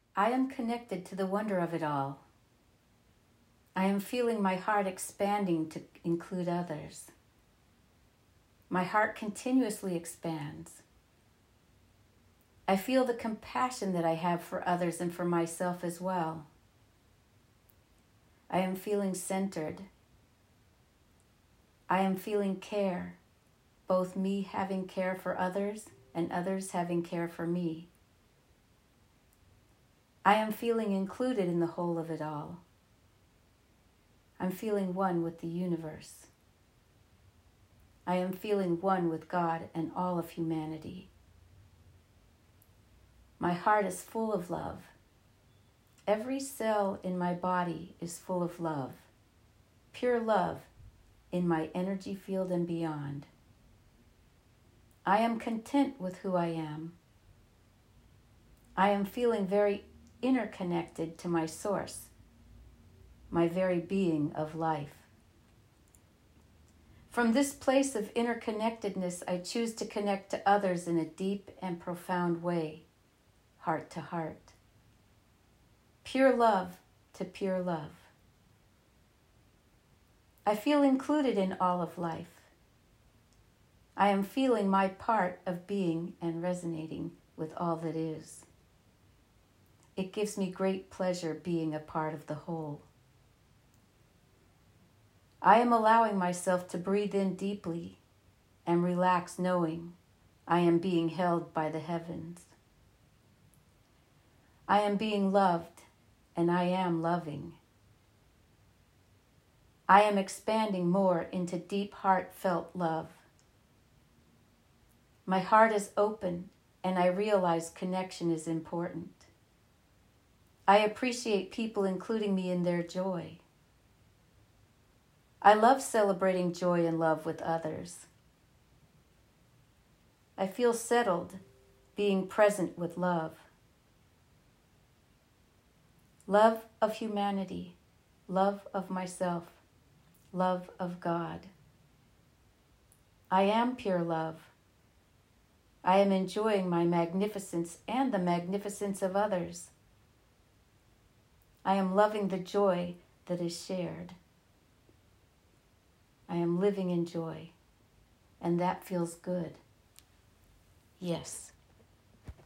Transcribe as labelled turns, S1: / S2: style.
S1: I am connected to the wonder of it all. I am feeling my heart expanding to include others. My heart continuously expands. I feel the compassion that I have for others and for myself as well. I am feeling centered. I am feeling care, both me having care for others and others having care for me. I am feeling included in the whole of it all. I'm feeling one with the universe. I am feeling one with God and all of humanity. My heart is full of love. Every cell in my body is full of love, pure love in my energy field and beyond. I am content with who I am. I am feeling very interconnected to my source, my very being of life. From this place of interconnectedness, I choose to connect to others in a deep and profound way, heart to heart. Pure love to pure love. I feel included in all of life. I am feeling my part of being and resonating with all that is. It gives me great pleasure being a part of the whole. I am allowing myself to breathe in deeply and relax, knowing I am being held by the heavens. I am being loved, and I am loving. I am expanding more into deep, heartfelt love. My heart is open, and I realize connection is important. I appreciate people including me in their joy. I love celebrating joy and love with others. I feel settled being present with love. Love of humanity, love of myself, love of God. I am pure love. I am enjoying my magnificence and the magnificence of others. I am loving the joy that is shared. I am living in joy, and that feels good. Yes.